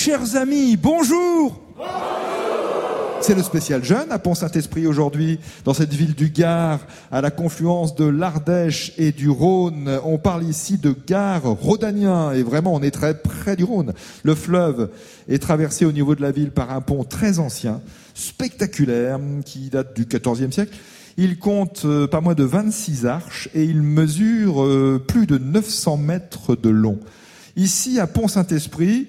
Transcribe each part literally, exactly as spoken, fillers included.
chers amis, bonjour. C'est le spécial jeune à Pont-Saint-Esprit aujourd'hui, dans cette ville du Gard, à la confluence de l'Ardèche et du Rhône. On parle ici de Gard rhodanien, et vraiment on est très près du Rhône. Le fleuve est traversé au niveau de la ville par un pont très ancien, spectaculaire, qui date du quatorzième siècle. Il compte euh, pas moins de vingt-six arches et il mesure euh, plus de neuf cents mètres de long. Ici, à Pont-Saint-Esprit,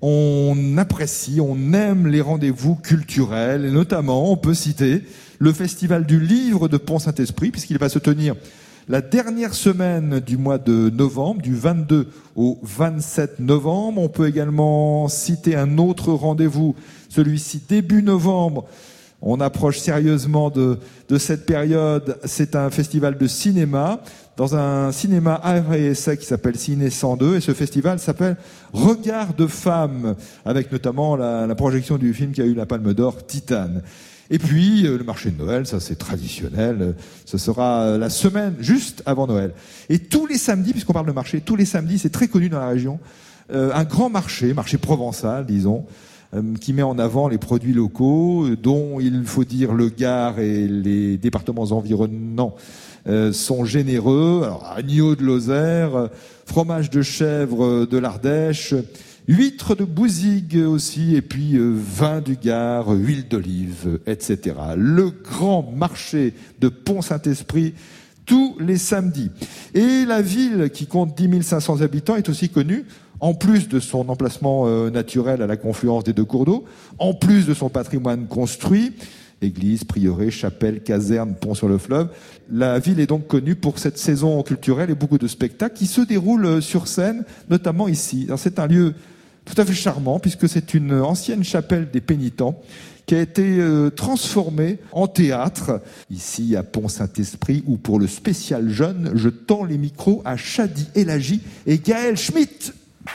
on apprécie, on aime les rendez-vous culturels, et notamment, on peut citer le Festival du Livre de Pont-Saint-Esprit, puisqu'il va se tenir la dernière semaine du mois de novembre, du vingt-deux au vingt-sept novembre. On peut également citer un autre rendez-vous, celui-ci début novembre. On approche sérieusement de, de cette période. C'est un festival de cinéma dans un cinéma art et essai qui s'appelle Ciné cent deux, et ce festival s'appelle Regard de femmes, avec notamment la, la projection du film qui a eu la Palme d'Or, Titane. Et puis euh, le marché de Noël, ça c'est traditionnel, ce sera la semaine juste avant Noël. Et tous les samedis, puisqu'on parle de marché, tous les samedis, c'est très connu dans la région, euh, un grand marché, marché provençal disons, qui met en avant les produits locaux, dont il faut dire le Gard et les départements environnants euh, sont généreux. Alors, agneau de Lozère, fromage de chèvre de l'Ardèche, huîtres de Bouzigues aussi, et puis euh, vin du Gard, huile d'olive, et cetera. Le grand marché de Pont-Saint-Esprit, tous les samedis. Et la ville, qui compte dix mille cinq cents habitants, est aussi connue, en plus de son emplacement euh, naturel à la confluence des deux cours d'eau, en plus de son patrimoine construit, église, prieuré, chapelle, caserne, pont sur le fleuve. La ville est donc connue pour cette saison culturelle et beaucoup de spectacles qui se déroulent sur scène, notamment ici. Alors, c'est un lieu tout à fait charmant, puisque c'est une ancienne chapelle des pénitents qui a été euh, transformée en théâtre, ici à Pont-Saint-Esprit, où pour le spécial jeune, je tends les micros à Chadi Elagi et Gaël Schmitt.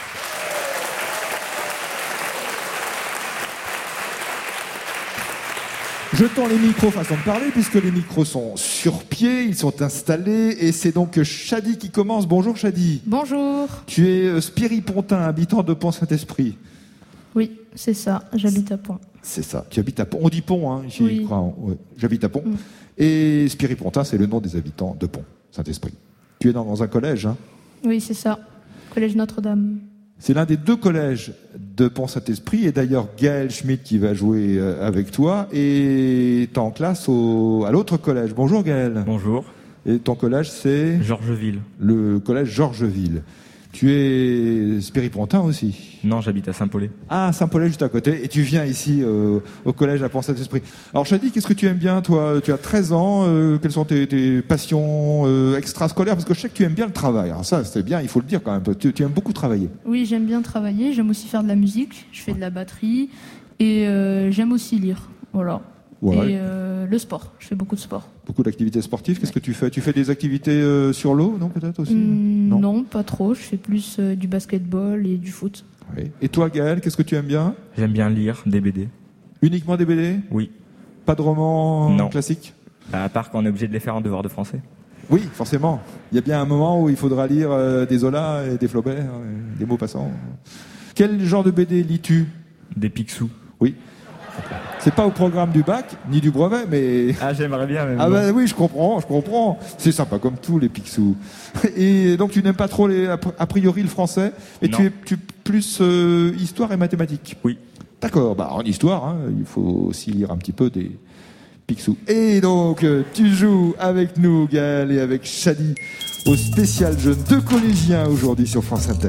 Je tends les micros façon de parler, puisque les micros sont sur pied, ils sont installés, et c'est donc Chadi qui commence. Bonjour Chadi. Bonjour. Tu es spiripontain, habitant de Pont-Saint-Esprit. Oui, c'est ça, j'habite à Pont. C'est ça, tu habites à Pont. On dit Pont, hein, ici, oui. je crois. Ouais. J'habite à Pont. Mm. Et spiripontain, c'est le nom des habitants de Pont-Saint-Esprit. Tu es dans, dans un collège, hein? Oui, c'est ça, collège Notre-Dame. C'est l'un des deux collèges de Pont-Saint-Esprit, et d'ailleurs Gaël Schmitt qui va jouer avec toi est en classe au, à l'autre collège. Bonjour Gaël. Bonjour. Et ton collège c'est Georgeville. Le collège Georgeville. Tu es spiripontain aussi? Non, j'habite à Saint-Paulé. Ah, Saint-Paulé juste à côté, et tu viens ici euh, au collège à Pont-Saint-Esprit. Alors Chadi, qu'est-ce que tu aimes bien toi? Tu as treize ans, euh, quelles sont tes, tes passions euh, extrascolaires? Parce que je sais que tu aimes bien le travail. Alors ça, c'est bien, il faut le dire quand même. Tu, tu aimes beaucoup travailler. Oui, j'aime bien travailler, j'aime aussi faire de la musique, je fais de la batterie, et euh, j'aime aussi lire. Voilà. Voilà. Et euh, le sport, je fais beaucoup de sport. Beaucoup d'activités sportives. Qu'est-ce que tu fais? Tu fais des activités euh, sur l'eau, non, peut-être aussi? Mmh, non. non, pas trop. Je fais plus euh, du basketball et du foot. Oui. Et toi, Gaël, qu'est-ce que tu aimes bien? J'aime bien lire des B D. Uniquement des B D? Oui. Pas de romans non. classiques? À part qu'on est obligé de les faire en devoir de français. Oui, forcément. Il y a bien un moment où il faudra lire euh, des Zola et des Flaubert, euh, des mots passants. Quel genre de B D lis-tu? Des Picsou. Oui. C'est pas au programme du bac, ni du brevet, mais... Ah, j'aimerais bien, même. Ah ben oui, je comprends, je comprends. C'est sympa comme tout, les Picsou. Et donc tu n'aimes pas trop, les, a priori, le français, et tu es, tu es plus euh, histoire et mathématiques? Oui. D'accord, bah en histoire, hein, il faut aussi lire un petit peu des Picsou. Et donc, euh, tu joues avec nous, Gaël, et avec Chadi, au spécial jeune de collégiens aujourd'hui sur France Inter.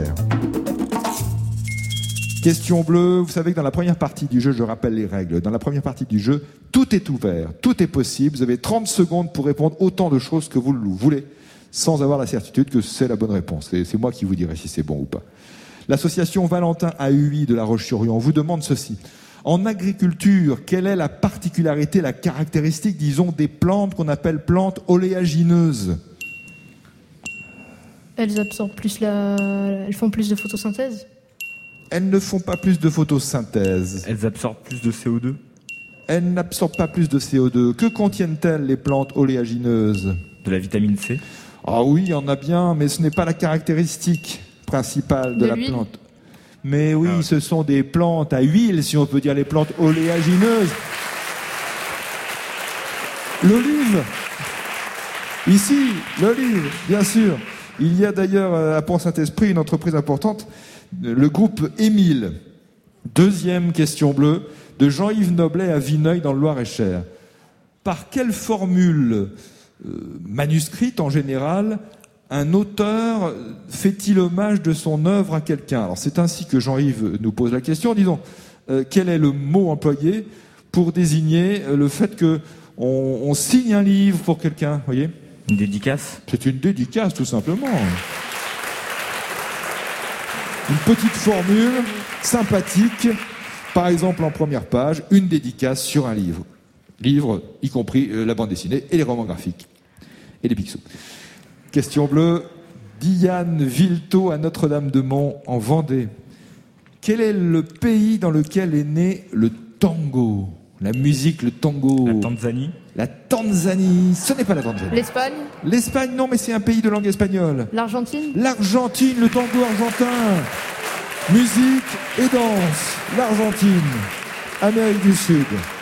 Question bleue, vous savez que dans la première partie du jeu, je rappelle les règles, dans la première partie du jeu, tout est ouvert, tout est possible, vous avez trente secondes pour répondre autant de choses que vous le voulez, sans avoir la certitude que c'est la bonne réponse. C'est, c'est moi qui vous dirai si c'est bon ou pas. L'association Valentin A U I de La Roche-sur-Yon vous demande ceci. En agriculture, quelle est la particularité, la caractéristique, disons, des plantes qu'on appelle plantes oléagineuses? Elles absorbent plus la... Elles font plus de photosynthèse? Elles ne font pas plus de photosynthèse. Elles absorbent plus de C O deux. Elles n'absorbent pas plus de C O deux. Que contiennent-elles, les plantes oléagineuses? De la vitamine C. Ah oui, il y en a bien, mais ce n'est pas la caractéristique principale de, de la l'huile. plante. Mais oui, Ah ouais. ce sont des plantes à huile, si on peut dire les plantes oléagineuses. L'olive. Ici, l'olive, bien sûr. Il y a d'ailleurs à Pont-Saint-Esprit une entreprise importante, le groupe Émile. Deuxième question bleue, de Jean-Yves Noblet à Vineuil dans le Loir-et-Cher. Par quelle formule euh, manuscrite en général un auteur fait-il hommage de son œuvre à quelqu'un? Alors c'est ainsi que Jean-Yves nous pose la question. Disons, euh, quel est le mot employé pour désigner euh, le fait que on, on signe un livre pour quelqu'un, voyez? Une dédicace? C'est une dédicace, tout simplement. Une petite formule sympathique, par exemple en première page, une dédicace sur un livre. Livre, y compris euh, la bande dessinée et les romans graphiques. Et les Picsou. Question bleue, Diane Vilto à Notre-Dame-de-Mont, en Vendée. Quel est le pays dans lequel est né le tango? La musique, le tango. La Tanzanie? La Tanzanie. Ce n'est pas la Tanzanie. L'Espagne, L'Espagne, non, mais c'est un pays de langue espagnole. l'Argentine, L'Argentine, le tango argentin. Musique et danse. L'Argentine. Amérique du Sud.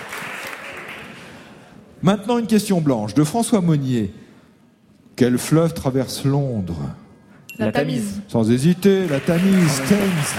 Maintenant, une question blanche de François Monnier. Quel fleuve traverse Londres? la, La Tamise. Tamise. Sans hésiter, la Tamise, Thames.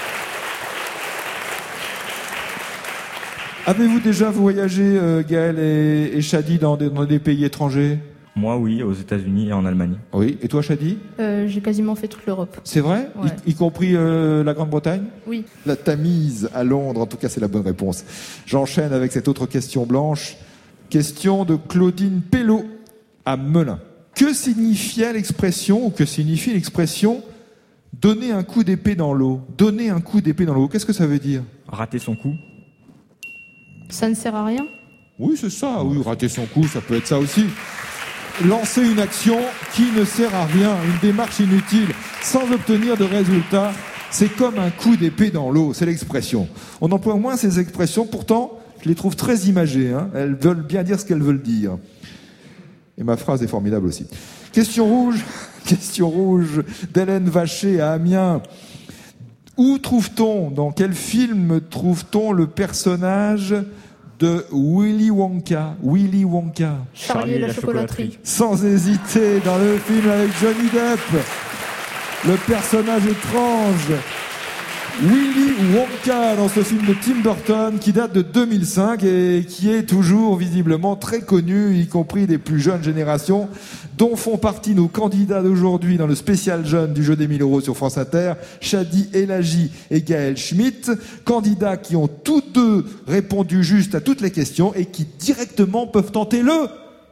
Avez-vous déjà voyagé, euh, Gaël et, et Chadi, dans des, dans des pays étrangers? Moi, oui, aux États-Unis et en Allemagne. Oui. Et toi, Chadi? Euh, j'ai quasiment fait toute l'Europe. C'est vrai? Ouais. y, y compris euh, la Grande-Bretagne? Oui. La Tamise à Londres, en tout cas, c'est la bonne réponse. J'enchaîne avec cette autre question blanche. Question de Claudine Pellot à Melun. Que signifiait l'expression, ou que signifie l'expression donner un coup d'épée dans l'eau? Donner un coup d'épée dans l'eau, qu'est-ce que ça veut dire? Rater son coup? Ça ne sert à rien. Oui, c'est ça. Oui, rater son coup, ça peut être ça aussi. Lancer une action qui ne sert à rien, une démarche inutile, sans obtenir de résultat, c'est comme un coup d'épée dans l'eau, c'est l'expression. On emploie moins ces expressions, pourtant, je les trouve très imagées, hein. Elles veulent bien dire ce qu'elles veulent dire. Et ma phrase est formidable aussi. Question rouge, question rouge d'Hélène Vacher à Amiens. Où trouve-t-on, dans quel film trouve-t-on le personnage de Willy Wonka? Willy Wonka. Charlie et la chocolaterie. Sans hésiter, dans le film avec Johnny Depp, le personnage étrange Willy Wonka dans ce film de Tim Burton qui date de deux mille cinq et qui est toujours visiblement très connu, y compris des plus jeunes générations, dont font partie nos candidats d'aujourd'hui dans le spécial jeune du jeu des mille euros sur France Inter, Chadi Elagi et Gaël Schmitt, candidats qui ont tous deux répondu juste à toutes les questions et qui directement peuvent tenter le...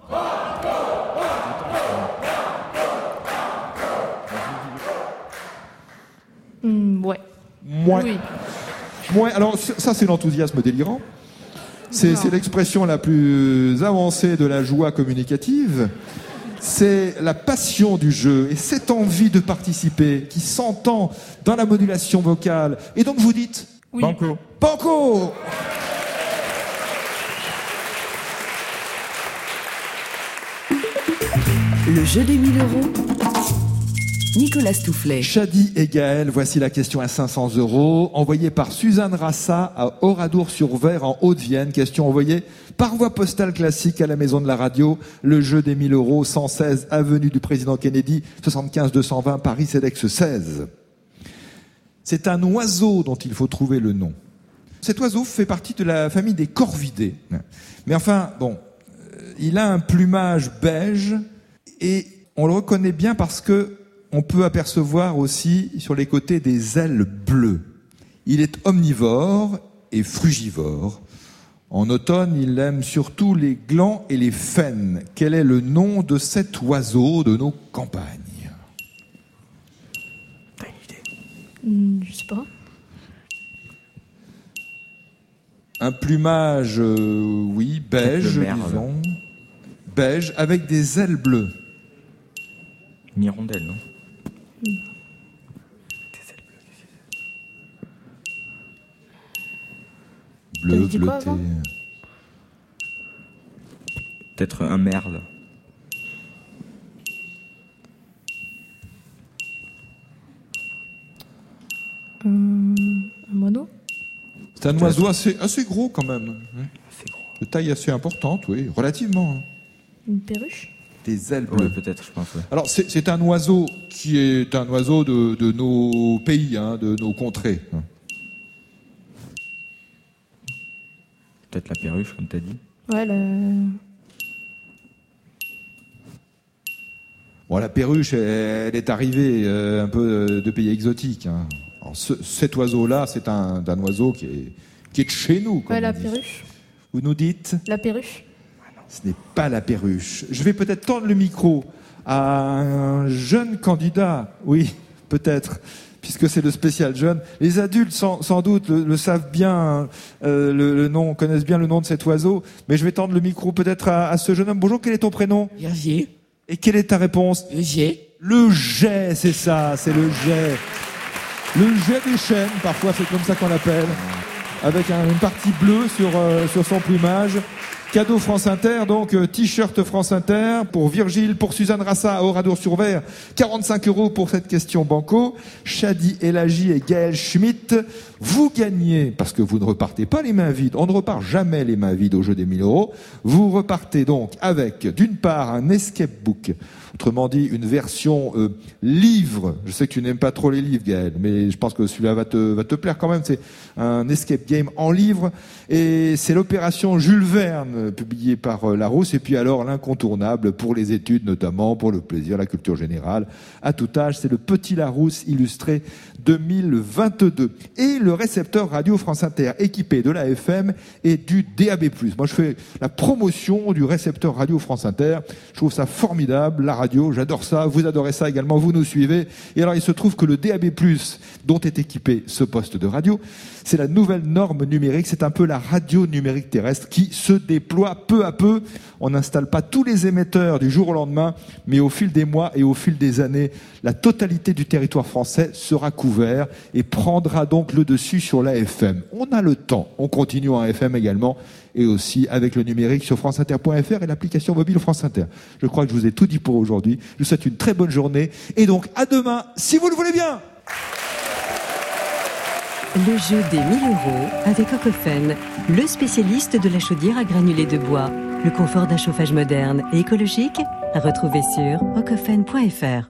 Hmm, ouais. Moins. Oui. Moins. Alors ça, c'est l'enthousiasme délirant. C'est, Non. c'est l'expression la plus avancée de la joie communicative. C'est la passion du jeu et cette envie de participer qui s'entend dans la modulation vocale. Et donc vous dites Oui. Banco. Banco. Le jeu des mille euros. Nicolas Stoufflet. Chadi et Gaël, voici la question à cinq cents euros, envoyée par Suzanne Rassa à Oradour-sur-Ver en Haute-Vienne. Question envoyée par voie postale classique à la Maison de la Radio, le jeu des mille euros, cent seize avenue du Président Kennedy, soixante-quinze deux cent vingt Paris Cedex seize. C'est un oiseau dont il faut trouver le nom. Cet oiseau fait partie de la famille des corvidés. Mais enfin, bon, euh, il a un plumage beige et on le reconnaît bien parce que on peut apercevoir aussi sur les côtés des ailes bleues. Il est omnivore et frugivore. En automne, il aime surtout les glands et les faines. Quel est le nom de cet oiseau de nos campagnes? T'as une idée? Hmm, je sais pas. Un plumage, euh, oui, beige, Peut-être le merle. disons. Beige, avec des ailes bleues. Une hirondelle, non? Des ailes bleues. Bleu, T'avais dit quoi bleuté. avant Peut-être un merle. Hum, C'est un Peut-être. oiseau assez, assez gros quand même. C'est gros. De taille assez importante, oui, relativement. Une perruche? Des ailes Ouais, bleues. peut-être, je pense. Ouais. Alors, c'est c'est un oiseau qui est un oiseau de, de nos pays, hein, de nos contrées. Peut-être la perruche, comme tu as dit. Ouais, la... Bon, la perruche, elle, elle est arrivée euh, un peu de, de pays exotiques. Hein. Alors, ce- cet oiseau-là, c'est un, un oiseau qui est, qui est de chez nous. comme ouais, la on dit. perruche. Vous nous dites, La perruche. ce n'est pas la perruche. Je vais peut-être tendre le micro à un jeune candidat. Oui, peut-être, puisque c'est le spécial jeune. Les adultes, sans, sans doute, le, le savent bien, euh, le, le nom, connaissent bien le nom de cet oiseau. Mais je vais tendre le micro peut-être à, à ce jeune homme. Bonjour, quel est ton prénom? Hergé, Et quelle est ta réponse? Hergé, Le jet, c'est ça, c'est le jet. Le jet des chênes, parfois c'est comme ça qu'on l'appelle, avec un- une partie bleue sur, euh, sur son plumage. Cadeau France Inter, donc euh, t-shirt France Inter pour Virgile, pour Suzanne Rassa à Oradour-sur-Ver, quarante-cinq euros pour cette question banco. Shadi Elagi et Gaël Schmitt, vous gagnez, parce que vous ne repartez pas les mains vides, on ne repart jamais les mains vides au jeu des mille euros, vous repartez donc avec, d'une part, un escape book, autrement dit, une version euh, livre. Je sais que tu n'aimes pas trop les livres, Gaël, mais je pense que celui-là va te, va te plaire quand même. C'est un escape game en livre, et c'est l'opération Jules Verne, euh, publiée par euh, Larousse, et puis alors l'incontournable pour les études, notamment pour le plaisir, la culture générale, à tout âge, c'est le Petit Larousse illustré deux mille vingt-deux. Et le récepteur Radio France Inter équipé de l'A F M et du D A B plus. Moi, je fais la promotion du récepteur Radio France Inter. Je trouve ça formidable, la radio, j'adore ça. Vous adorez ça également, vous nous suivez. Et alors, il se trouve que le D A B plus, dont est équipé ce poste de radio, c'est la nouvelle norme numérique. C'est un peu la radio numérique terrestre qui se déploie peu à peu. On n'installe pas tous les émetteurs du jour au lendemain, mais au fil des mois et au fil des années, la totalité du territoire français sera couvert et prendra donc le dessus sur l'A F M. On a le temps. On continue en F M également et aussi avec le numérique sur franceinter point f r et l'application mobile France Inter. Je crois que je vous ai tout dit pour aujourd'hui. Je vous souhaite une très bonne journée et donc à demain, si vous le voulez bien. Le jeu des mille euros avec Ocofen, le spécialiste de la chaudière à granulés de bois. Le confort d'un chauffage moderne et écologique à retrouver sur ocofen point f r.